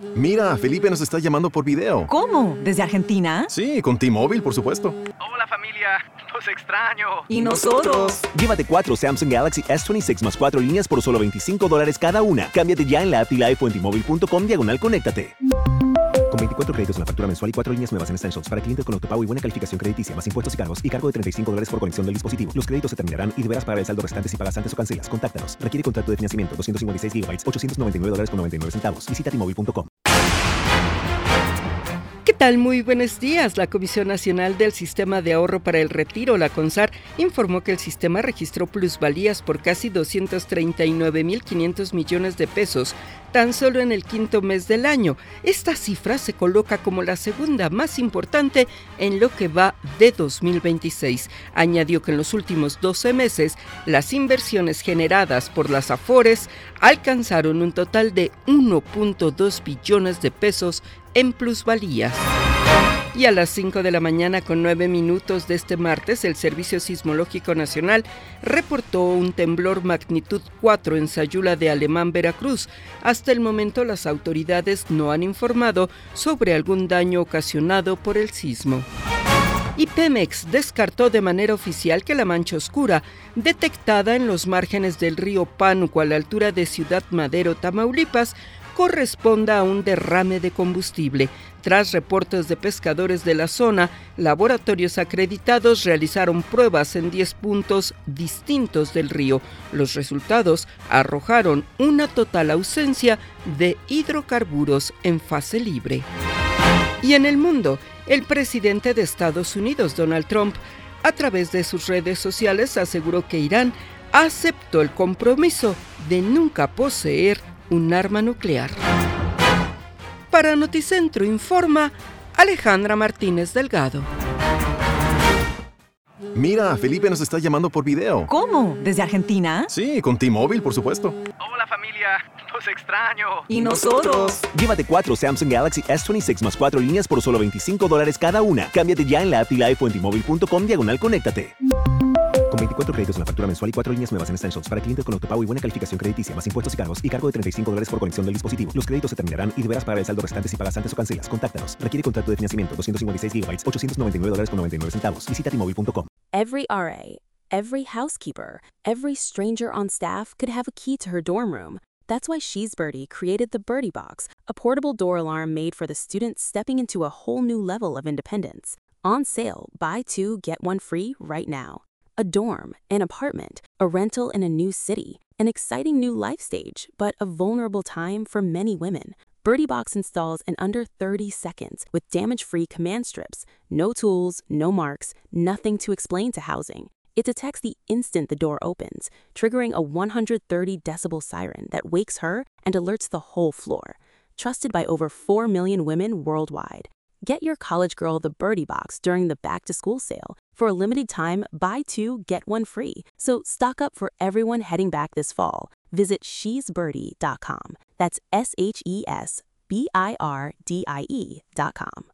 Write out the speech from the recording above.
Mira, Felipe nos está llamando por video. ¿Cómo? ¿Desde Argentina? Sí, con T-Mobile, por supuesto. Hola familia, los extraño. ¿Y nosotros? Llévate 4 Samsung Galaxy S26 más 4 líneas por solo $25 cada una. Cámbiate ya en la app y Live o en T-Mobile.com/conéctate. Con 24 créditos en la factura mensual y 4 líneas nuevas en Essentials para clientes con autopago y buena calificación crediticia, más impuestos y cargos, y cargo de $35 por conexión del dispositivo. Los créditos se terminarán y deberás pagar el saldo restante si pagas antes o cancelas. Contáctanos. Requiere contrato de financiamiento. 256 GB, $899.99. Visita T-Mobile.com. ¿Qué tal? Muy buenos días. La Comisión Nacional del Sistema de Ahorro para el Retiro, la CONSAR, informó que el sistema registró plusvalías por casi 239.500 millones de pesos tan solo en el quinto mes del año. Esta cifra se coloca como la segunda más importante en lo que va de 2026. Añadió que en los últimos 12 meses, las inversiones generadas por las AFORES alcanzaron un total de 1.2 billones de pesos en plusvalías. Y a las 5 de la mañana con 9 minutos de este martes, el Servicio Sismológico Nacional reportó un temblor magnitud 4 en Sayula de Alemán, Veracruz. Hasta el momento, las autoridades no han informado sobre algún daño ocasionado por el sismo. Y Pemex descartó de manera oficial que la mancha oscura, detectada en los márgenes del río Pánuco a la altura de Ciudad Madero, Tamaulipas, corresponda a un derrame de combustible. Tras reportes de pescadores de la zona, laboratorios acreditados realizaron pruebas en 10 puntos distintos del río. Los resultados arrojaron una total ausencia de hidrocarburos en fase libre. Y en el mundo, el presidente de Estados Unidos, Donald Trump, a través de sus redes sociales aseguró que Irán aceptó el compromiso de nunca poseer un arma nuclear. Para Noticentro informa Alejandra Martínez Delgado. Mira, Felipe nos está llamando por video. ¿Cómo? ¿Desde Argentina? Sí, con T-Mobile, por supuesto. Hola familia, los extraño. ¿Y nosotros? Llévate 4 Samsung Galaxy S26 más 4 líneas por solo $25 cada una. Cámbiate ya en la app y Live o en T-Mobile.com/conéctate. Con 24 créditos en la factura mensual y 4 líneas nuevas en Essentials para clientes con autopago y buena calificación crediticia, más impuestos y cargos, y cargo de $35 por conexión del dispositivo. Los créditos se terminarán y deberás pagar el saldo restante si pagas antes o cancelas. Contáctanos. Requiere contrato de financiamiento. 256 GB, $899.99. Visita T-Mobile.com. Every RA, every housekeeper, every stranger on staff could have a key to her dorm room. That's why She's Birdie created the Birdie Box, a portable door alarm made for the student stepping into a whole new level of independence. On sale, buy 2, get 1 free right now. A dorm, an apartment, a rental in a new city, an exciting new life stage, but a vulnerable time for many women. Birdie Box installs in under 30 seconds with damage-free command strips, no tools, no marks, nothing to explain to housing. It detects the instant the door opens, triggering a 130 decibel siren that wakes her and alerts the whole floor. Trusted by over 4 million women worldwide. Get your college girl the Birdie Box during the back-to-school sale. For a limited time, buy 2, get 1 free. So stock up for everyone heading back this fall. Visit shesbirdie.com. That's SHESBIRDIE.com.